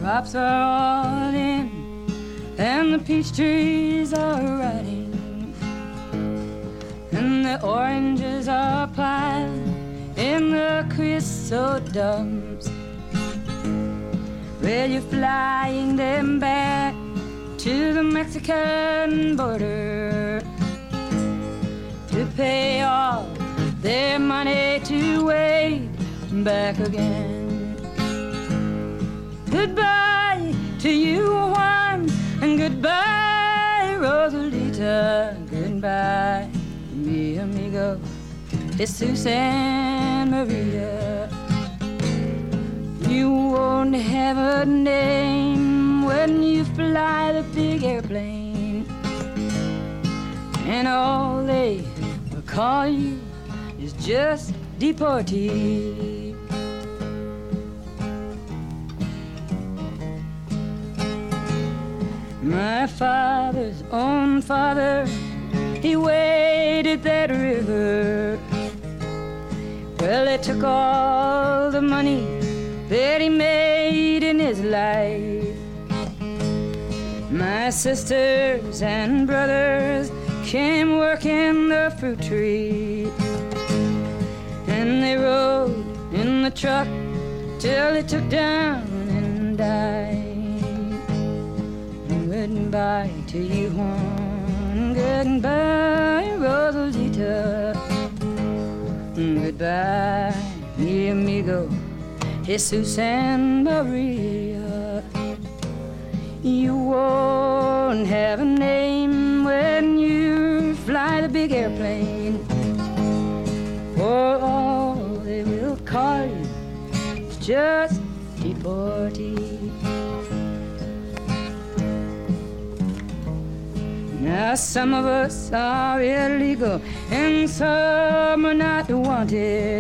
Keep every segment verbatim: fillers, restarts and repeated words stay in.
crops are all in, and the peach trees are rotting, and the oranges are piled in the chrysoberyls. Well, you're flying them back to the Mexican border to pay all their money to wait back again. Goodbye to you, Juan, and goodbye, Rosalita. Goodbye, mi amigo, Jesus and Maria. You won't have a name when you fly the big airplane, and all they will call you is just deportee. My father's own father, he waded that river. Well, they took all the money that he made in his life. My sisters and brothers came working the fruit tree, and they rode in the truck till they took down and died. Goodbye to you, Juan. Goodbye, Rosalita. Goodbye, mi amigo, Jesus and Maria. You won't have a name when you fly the big airplane, for all they will call you is just deportee. Now some of us are illegal and some are not wanted.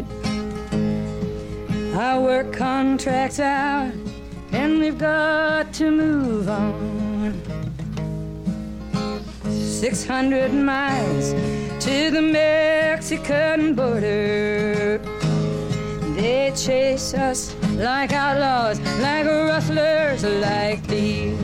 Our work contracts out and we've got to move on. Six hundred miles to the Mexican border. They chase us like outlaws, like rustlers, like thieves.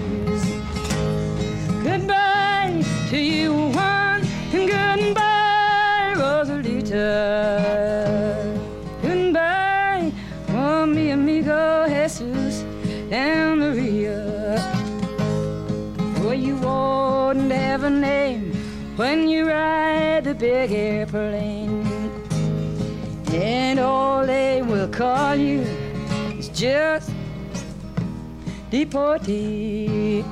Goodbye to you, Juan, and goodbye, Rosalita. Goodbye, oh, mi amigo, Jesus and Maria. For you won't have a name when you ride the big airplane, and all they will call you is just deportee.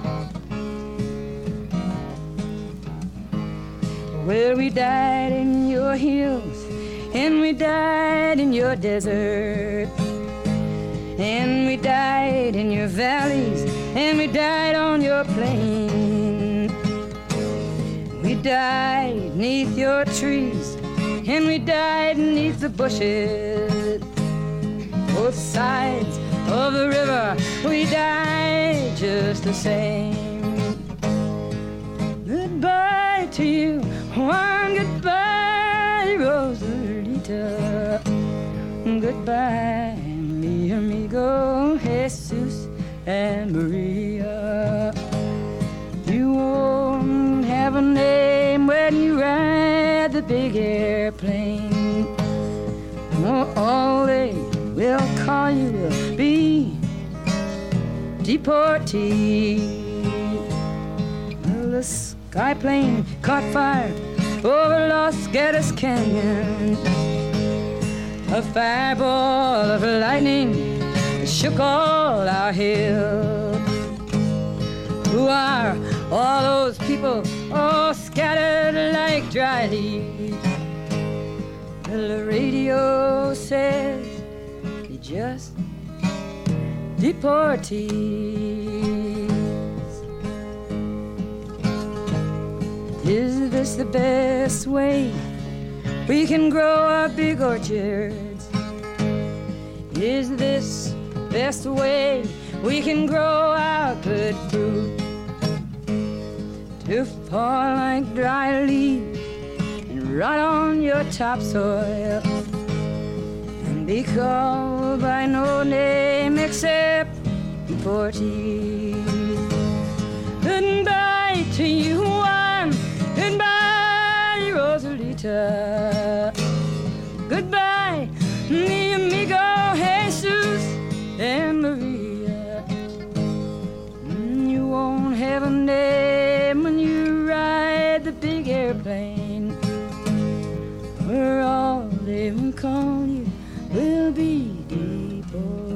Well, we died in your hills, and we died in your desert, and we died in your valleys, and we died on your plain. We died neath your trees, and we died neath the bushes. Both sides of the river, we died just the same. Goodbye to you, Juan, goodbye, Rosalita. Goodbye, mi amigo, Jesus and Maria. You won't have a name when you ride the big airplane. No, all they will call you will be deportee. Well, the skyplane caught fire over Los Gatos Canyon. A fireball of lightning shook all our hills. Who are all those people all scattered like dry leaves? Well, the radio says they just deportees. Is this the best way we can grow our big orchards? Is this best way we can grow our good fruit? To fall like dry leaves and rot on your topsoil, and be called by no name except deportees. Goodbye to you, Juan. Goodbye, Rosalita. Goodbye, mi amigo Jesus and Maria. You won't have a name when you ride the big airplane, where all they will call you will be deportees.